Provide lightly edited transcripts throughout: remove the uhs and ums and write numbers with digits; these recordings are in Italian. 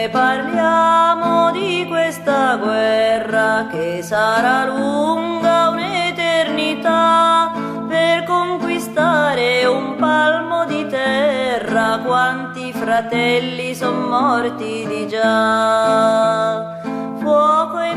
ne parliamo di questa guerra che sarà lunga un'eternità per conquistare un palmo di terra. Quanti fratelli son morti di già. Fuoco e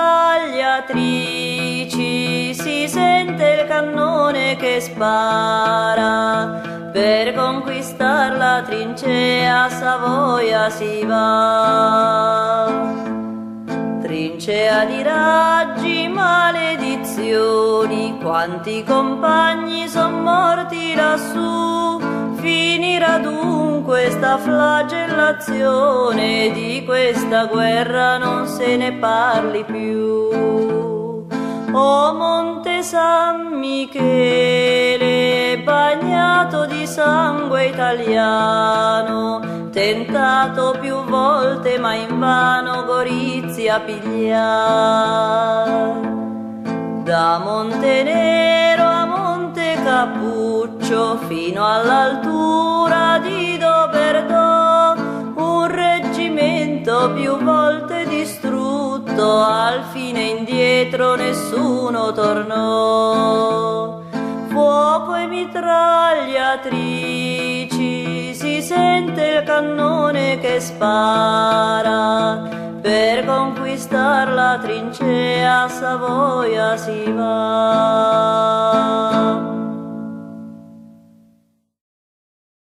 mitragliatrici, si sente il cannone che spara, per conquistar la trincea a Savoia si va. Trincea di raggi, maledizioni, quanti compagni son morti lassù. Finirà dunque sta flagellazione, di questa guerra non se ne parli più. O Monte San Michele, bagnato di sangue italiano, tentato più volte ma invano Gorizia pigliar. Da Montenero a Monte Cappuccio fino all'altura di Doberdò, un reggimento più volte distrutto, al fine indietro nessuno tornò. Fuoco e mitragliatrici, si sente il cannone che spara, per conquistar la trincea a Savoia si va.